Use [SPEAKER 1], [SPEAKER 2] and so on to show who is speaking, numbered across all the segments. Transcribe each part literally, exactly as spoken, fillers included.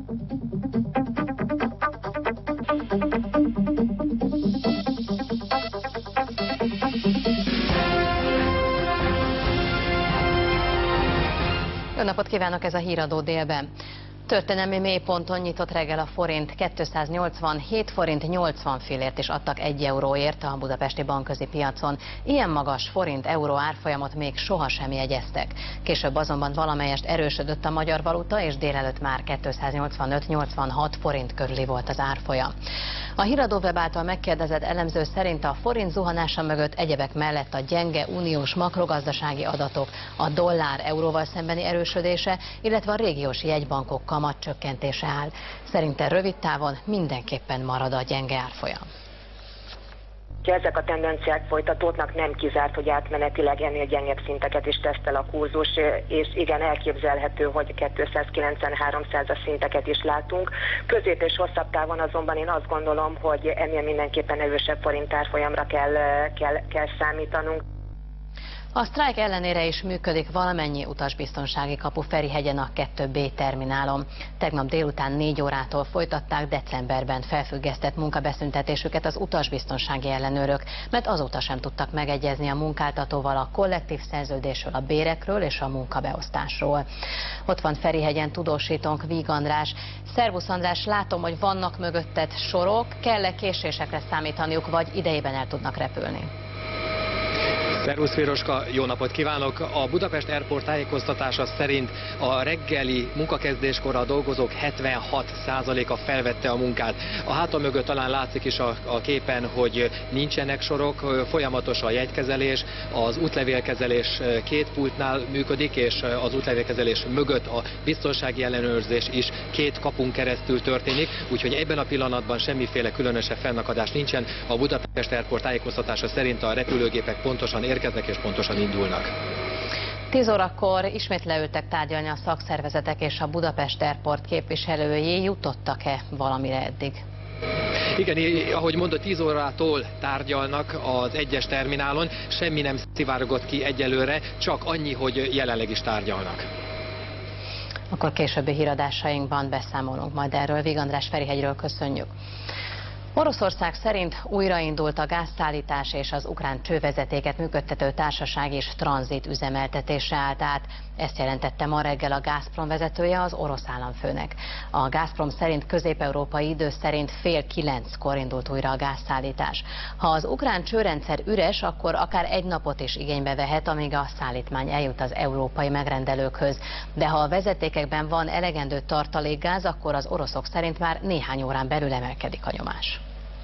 [SPEAKER 1] Jó napot kívánok, ez a Híradó délben. Történelmi mélyponton nyitott reggel a forint, kétszáznyolcvanhét forint nyolcvan fillért is adtak egy euróért a budapesti bankközi piacon. Ilyen magas forint-euró árfolyamot még sohasem jegyeztek. Később azonban valamelyest erősödött a magyar valuta, és délelőtt már kétszáznyolcvanöt nyolcvanhat forint körüli volt az árfolyam. A Híradó web által megkérdezett elemző szerint a forint zuhanása mögött egyebek mellett a gyenge uniós makrogazdasági adatok, a dollár euróval szembeni erősödése, illetve a régiós jegybankok kamatcsökkentése áll. Szerinte rövid távon mindenképpen marad a gyenge árfolyam.
[SPEAKER 2] Ha ezek a tendenciák folytatódnak, nem kizárt, hogy átmenetileg ennél gyengebb szinteket is tesztel a kurzus, és igen, elképzelhető, hogy kétszázkilencven-háromszázas szinteket is látunk. Közép és hosszabb távon azonban én azt gondolom, hogy ennél mindenképpen erősebb forint árfolyamra kell, kell, kell számítanunk.
[SPEAKER 1] A sztrájk ellenére is működik valamennyi utasbiztonsági kapu Ferihegyen a kettő B terminálon. Tegnap délután négy órától folytatták decemberben felfüggesztett munkabeszüntetésüket az utasbiztonsági ellenőrök, mert azóta sem tudtak megegyezni a munkáltatóval a kollektív szerződésről, a bérekről és a munkabeosztásról. Ott van Ferihegyen tudósítónk, Víg András. Szervusz András, látom, hogy vannak mögötted sorok, kell-e késésekre számítaniuk, vagy idejében el tudnak repülni?
[SPEAKER 3] Szervusz Véroska, jó napot kívánok! A Budapest Airport tájékoztatása szerint a reggeli munkakezdéskor a dolgozók hetvenhat százaléka felvette a munkát. A háta mögött talán látszik is a, a képen, hogy nincsenek sorok, folyamatos a jegykezelés, az útlevélkezelés két pultnál működik, és az útlevélkezelés mögött a biztonsági ellenőrzés is két kapun keresztül történik, úgyhogy ebben a pillanatban semmiféle különösebb fennakadás nincsen. A Budapest Airport tájékoztatása szerint a repülőgépek pontosan érkeznek és pontosan indulnak.
[SPEAKER 1] tíz órakor ismét leültek tárgyalni a szakszervezetek és a Budapest Airport képviselői. Jutottak-e valamire eddig?
[SPEAKER 3] Igen, ahogy mondott, tíz órától tárgyalnak az egyes terminálon, semmi nem szivárogott ki egyelőre, csak annyi, hogy jelenleg is tárgyalnak.
[SPEAKER 1] Akkor későbbi híradásainkban beszámolunk majd erről. Víg András Ferihegyről köszönjük. Oroszország szerint újraindult a gázszállítás, és az ukrán csővezetéket működtető társaság is tranzit üzemeltetésre állt át. Ezt jelentette ma reggel a Gazprom vezetője, az orosz államfőnek. A Gazprom szerint közép-európai idő szerint fél kilenckor indult újra a gázszállítás. Ha az ukrán csőrendszer üres, akkor akár egy napot is igénybe vehet, amíg a szállítmány eljut az európai megrendelőkhöz. De ha a vezetékekben van elegendő tartalékgáz, akkor az oroszok szerint már néhány órán belül emelkedik a nyomás.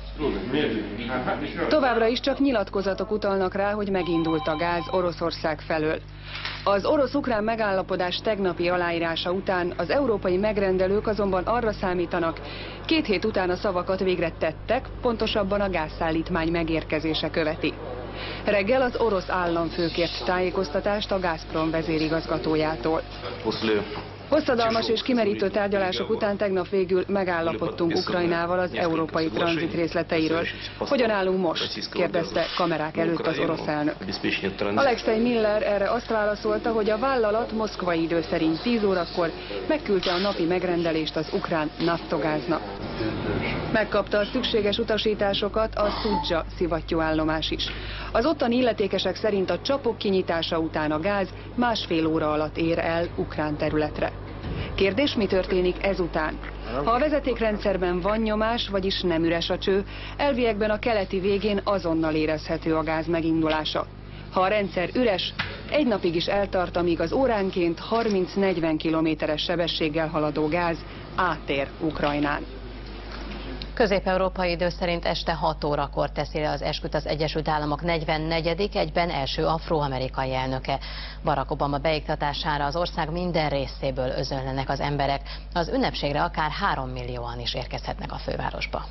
[SPEAKER 4] Továbbra is csak nyilatkozatok utalnak rá, hogy megindult a gáz Oroszország felől. Az orosz-ukrán megállapodás tegnapi aláírása után az európai megrendelők azonban arra számítanak, két hét után a szavakat végre tettek, pontosabban a gázszállítmány megérkezése követi. Reggel az orosz államfő kért tájékoztatást a Gazprom vezérigazgatójától. Hosszadalmas és kimerítő tárgyalások után tegnap végül megállapodtunk Ukrajnával az európai tranzit részleteiről. Hogyan állunk most? Kérdezte kamerák előtt az orosz elnök. Alexei Miller erre azt válaszolta, hogy a vállalat moszkvai idő szerint tíz órakor megküldte a napi megrendelést az ukrán Naftogáznak. Megkapta a szükséges utasításokat a Szudzsa szivattyúállomás is. Az ottani illetékesek szerint a csapok kinyitása után a gáz másfél óra alatt ér el ukrán területre. Kérdés, mi történik ezután? Ha a vezetékrendszerben van nyomás, vagyis nem üres a cső, elviekben a keleti végén azonnal érezhető a gáz megindulása. Ha a rendszer üres, egy napig is eltart, amíg az óránként harminc-negyven kilométeres sebességgel haladó gáz átér Ukrajnán.
[SPEAKER 1] Közép-európai idő szerint este hat órakor teszi le az esküt az Egyesült Államok negyvennegyedik egyben első afroamerikai elnöke. Barack Obama beiktatására az ország minden részéből özönlenek az emberek. Az ünnepségre akár három millióan is érkezhetnek a fővárosba.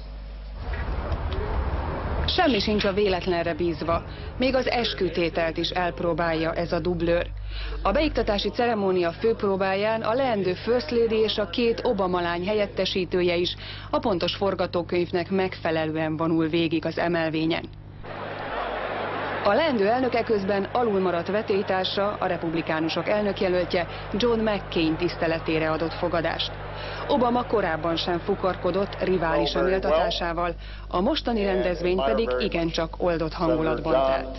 [SPEAKER 4] Semmi sincs a véletlenre bízva, még az eskütételt is elpróbálja ez a dublőr. A beiktatási ceremónia főpróbáján a leendő First Lady és a két Obama lány helyettesítője is a pontos forgatókönyvnek megfelelően vonul végig az emelvényen. A leendő elnöke közben alulmaradt vetélytársa, a republikánusok elnökjelöltje John McCain tiszteletére adott fogadást. Obama korábban sem fukarkodott riválisa méltatásával, a mostani rendezvény pedig igencsak oldott hangulatban telt.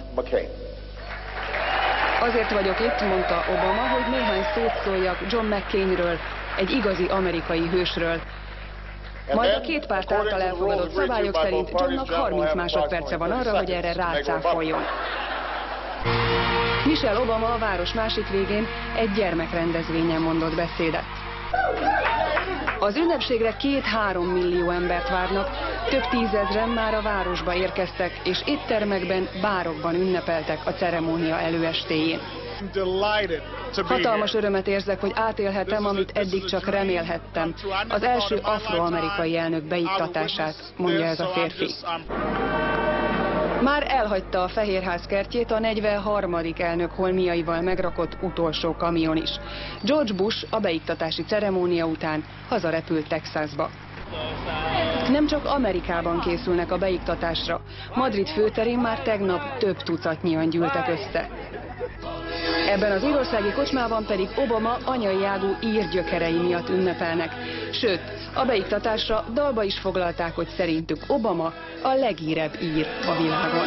[SPEAKER 4] Azért vagyok itt, mondta Obama, hogy néhány szót szóljak John McCainről, egy igazi amerikai hősről. Majd a két párt által elfogadott szabályok szerint Johnnak harminc másodperce van arra, hogy erre rácáfoljon. Michelle Obama a város másik végén egy gyermekrendezvényen mondott beszédet. Az ünnepségre két-három millió embert várnak, több tízezren már a városba érkeztek, és éttermekben, bárokban ünnepeltek a ceremónia előestéjén. Hatalmas örömet érzek, hogy átélhetem, amit eddig csak remélhettem. Az első afroamerikai elnök beiktatását, mondja ez a férfi. Már elhagyta a Fehérház kertjét a negyvenharmadik elnök holmiaival megrakott utolsó kamion is. George Bush a beiktatási ceremónia után hazarepült Texasba. Nem csak Amerikában készülnek a beiktatásra. Madrid főterén már tegnap több tucatnyian gyűltek össze. Ebben az írországi kocsmában pedig Obama anyai ágú ír gyökerei miatt ünnepelnek. Sőt, a beiktatásra dalba is foglalták, hogy szerintük Obama a legírebb ír a világon.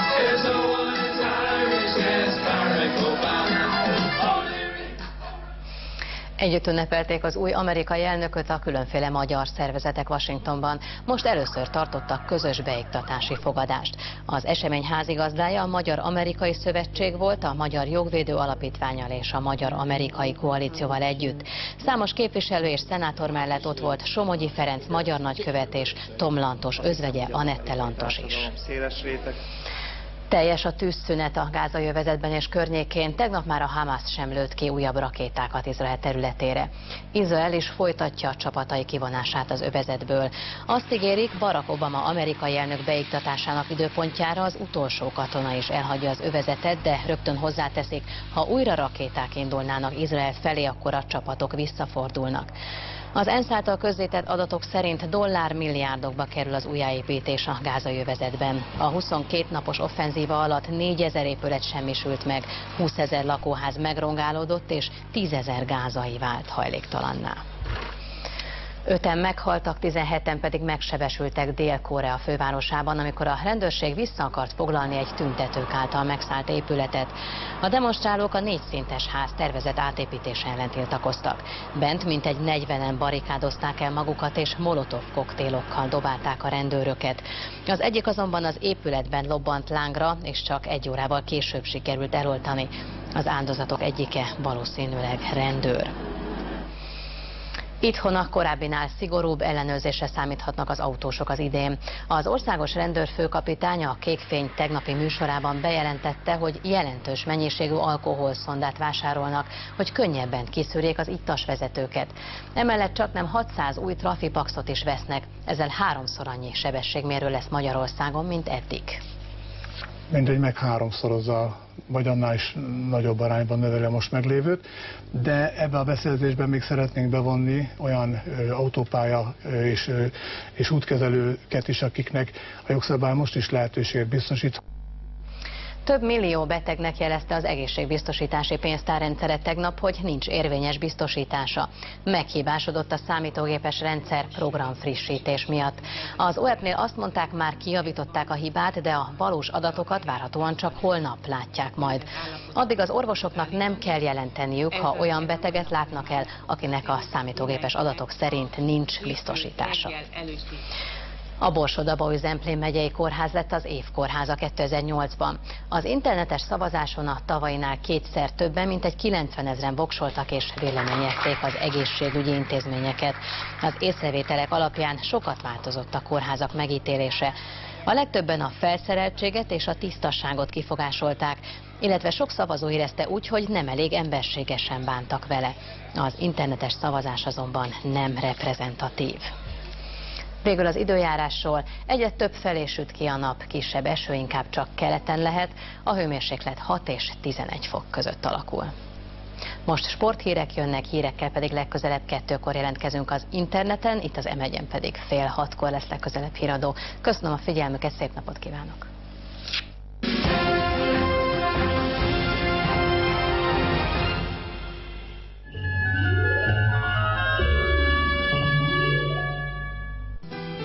[SPEAKER 1] Együtt ünnepelték az új amerikai elnököt a különféle magyar szervezetek Washingtonban. Most először tartottak közös beiktatási fogadást. Az esemény házigazdája a Magyar-Amerikai Szövetség volt, a Magyar Jogvédő Alapítvánnyal és a Magyar-Amerikai Koalícióval együtt. Számos képviselő és szenátor mellett ott volt Somogyi Ferenc magyar nagykövet és Tom Lantos özvegye Anette Lantos is. Teljes a tűzszünet a gázai övezetben és környékén, tegnap már a Hamas sem lőtt ki újabb rakétákat Izrael területére. Izrael is folytatja a csapatai kivonását az övezetből. Azt ígérik, Barack Obama amerikai elnök beiktatásának időpontjára az utolsó katona is elhagyja az övezetet, de rögtön hozzáteszik, ha újra rakéták indulnának Izrael felé, akkor a csapatok visszafordulnak. Az ENSZ által közzétett adatok szerint dollármilliárdokba kerül az újjáépítés a gázai övezetben. A huszonkét napos offenzíva alatt négyezer épület semmisült meg, húszezer lakóház megrongálódott és tízezer gázai vált hajléktalanná. Öten meghaltak, tizenheten pedig megsebesültek Dél-Korea fővárosában, amikor a rendőrség vissza akart foglalni egy tüntetők által megszállt épületet. A demonstrálók a négy szintes ház tervezett átépítése ellen tiltakoztak. Bent mintegy negyvenen barikádozták el magukat és molotov koktélokkal dobálták a rendőröket. Az egyik azonban az épületben lobbant lángra, és csak egy órával később sikerült eloltani. Az áldozatok egyike valószínűleg rendőr. Itthon a korábbinál szigorúbb ellenőrzésre számíthatnak az autósok az idén. Az országos rendőrfőkapitánya a Kékfény tegnapi műsorában bejelentette, hogy jelentős mennyiségű alkoholszondát vásárolnak, hogy könnyebben kiszűrjék az ittas vezetőket. Emellett csaknem hatszáz új trafipaxot is vesznek, ezzel háromszor annyi sebességmérő lesz Magyarországon, mint eddig.
[SPEAKER 5] Mindegy, meg háromszorozza, vagy annál is nagyobb arányban növeli a most meglévőt, de ebbe a beszélgetésben még szeretnénk bevonni olyan ö, autópálya ö, és, ö, és útkezelőket is, akiknek a jogszabály most is lehetőséget biztosít.
[SPEAKER 1] Több millió betegnek jelezte az egészségbiztosítási pénztárrendszere tegnap, hogy nincs érvényes biztosítása. Meghibásodott a számítógépes rendszer programfrissítés miatt. Az o e pé-nél azt mondták, már kijavították a hibát, de a valós adatokat várhatóan csak holnap látják majd. Addig az orvosoknak nem kell jelenteniük, ha olyan beteget látnak el, akinek a számítógépes adatok szerint nincs biztosítása. A Borsod-Abaúj-Zemplén megyei kórház lett az évkórháza kétezer-nyolcban. Az internetes szavazáson a tavainál kétszer többen, mint egy kilencvenezren voksoltak és véleményezték az egészségügyi intézményeket. Az észrevételek alapján sokat változott a kórházak megítélése. A legtöbben a felszereltséget és a tisztasságot kifogásolták, illetve sok szavazó érezte úgy, hogy nem elég emberségesen bántak vele. Az internetes szavazás azonban nem reprezentatív. Végül az időjárásról: egyre több felé süt ki a nap, kisebb eső inkább csak keleten lehet, a hőmérséklet hat és tizenegy fok között alakul. Most sporthírek jönnek, hírekkel pedig legközelebb kettőkor jelentkezünk az interneten, itt az em egyen pedig fél hatkor lesz legközelebb híradó. Köszönöm a figyelmüket, szép napot kívánok!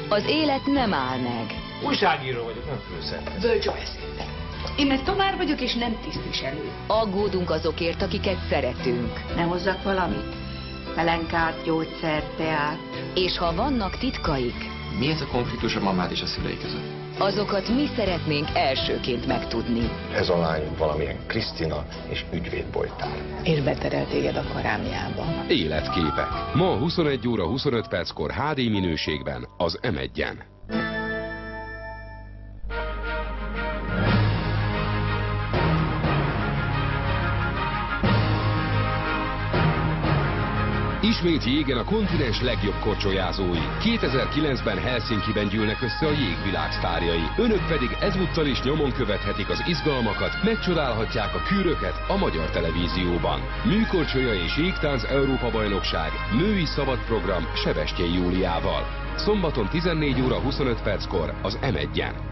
[SPEAKER 6] Az élet nem áll meg.
[SPEAKER 7] Újságíró vagyok, nem főszerkesztő.
[SPEAKER 8] Bölcsőbeszéd. Én meg tanár vagyok, és nem tisztviselő.
[SPEAKER 6] Aggódunk azokért, akiket szeretünk.
[SPEAKER 8] Ne hozzak valamit? Pelenkát, gyógyszer, teát.
[SPEAKER 6] És ha vannak titkaik,
[SPEAKER 7] Mi ez a konfliktus a mamád és a szülei között?
[SPEAKER 6] azokat mi szeretnénk elsőként megtudni.
[SPEAKER 9] Ez a lány valamilyen Krisztina és ügyvéd voltál.
[SPEAKER 8] És beterel téged a karámjába.
[SPEAKER 10] Életképek. Ma huszonegy óra huszonöt perckor há dé minőségben az em egyen. Ismét jégen a kontinens legjobb korcsolyázói. kétezer-kilencben Helsinkiben gyűlnek össze a jégvilág sztárjai. Önök pedig ezúttal is nyomon követhetik az izgalmakat, megcsodálhatják a kűröket a magyar televízióban. Műkorcsolya és jégtánc Európa-bajnokság, női szabadprogram Sebestyén Júliával. Szombaton tizennégy óra huszonöt perckor az em egyen.